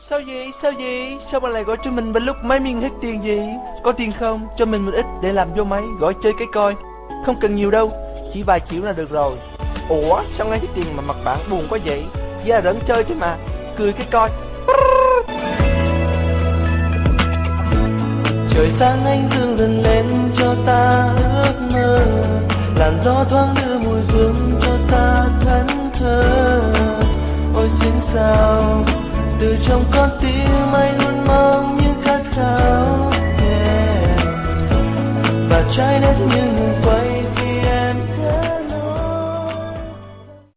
Sao vậy? Sao vậy? Sao bà lại gọi cho mình bên lúc máy miên hết tiền vậy? Có tiền không? Cho mình một ít để làm vô máy, gọi chơi cái coi. Không cần nhiều đâu, chỉ vài triệu là được rồi. Ủa, sao ngay cái tiền mà mặt bạn buồn quá vậy? Chỉ là rỡn chơi chứ mà, cười cái coi. Trời sáng anh dương dần lên cho ta ước mơ, làn gió thoáng đưa mùi hương cho ta thẫn thờ. Ôi xin sao từ trong con tim anh luôn mong những khát khao, và trái đất như ngừng